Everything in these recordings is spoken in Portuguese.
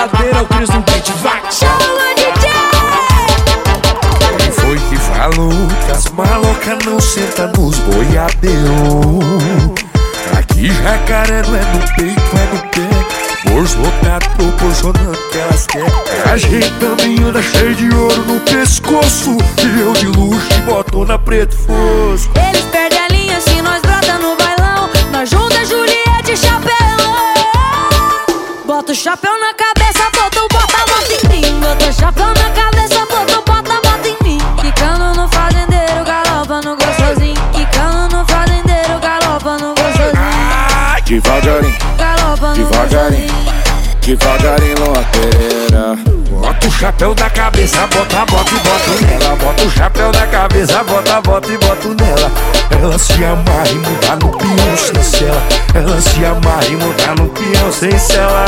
brincadeira é o Cris no beat, vai! Chama DJ! Quem foi que falou que as malocas não sentam nos boiadeiro? Aqui jacaré não é no peito, é no pé. Bolso lotado proporcionando o que elas querem. A gente também anda cheio de ouro no pescoço, e eu de luxo e botona preto fosco. Eles perdem a linha se nós brota no bailão. Nós junta Juliette e chapéu. Bota o chapéu na cabeça, bota em mim. Bota o chapéu na cabeça, bota em mim. Quicando no fazendeiro, galopa no gostosinho. Quicando no fazendeiro, galopa no gostosinho. Devagarinho, Galopa no devagarinho, gostosinho. devagarinho, loteira. Bota o chapéu da cabeça, bota e boto nela. Bota o chapéu da cabeça, bota e boto nela. Ela se amarra e muda no peão sem cela. Ela se amarra e muda no peão sem cela.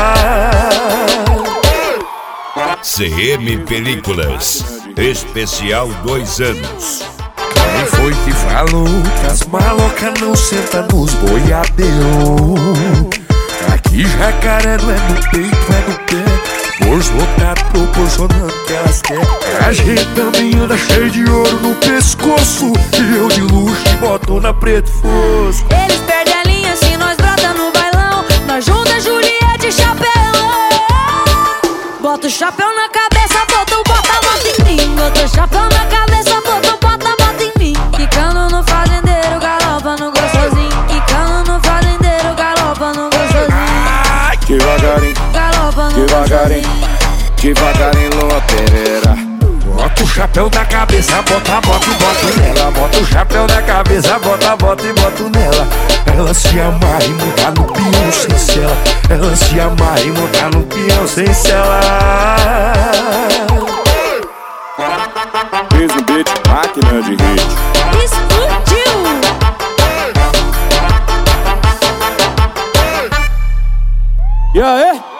CM Películas, especial 2 anos. Quem foi que falou que as malocas não sentam nos boiadeiro? Aqui jacaré não é no peito, é no pé. Bolso lotado proporcionando o que elas querem. A gente também anda cheio de ouro no pescoço, e eu de luxo e botona preto fosco. Eles perdem a linha se nós brota no bailão. Nós junta Juliette e chapéu. Bota o chapéu na cabeça, bota em mim. Bota o chapéu na cabeça, bota em mim. Quicando no fazendeiro, galopa no gostosinho. Quicando no fazendeiro, galopa no gostosinho. Devagarinho, Galopa no devagarinho, gostosinho. devagarinho, loteira. Bota o chapéu da cabeça, bota e boto nela. Bota o chapéu da cabeça, bota e boto nela. Ela se amarra e muda no peão sem cela. Ela se amarra e muda no peão sem cela. Cris no beat, máquina de hit. Explodiu! E aí?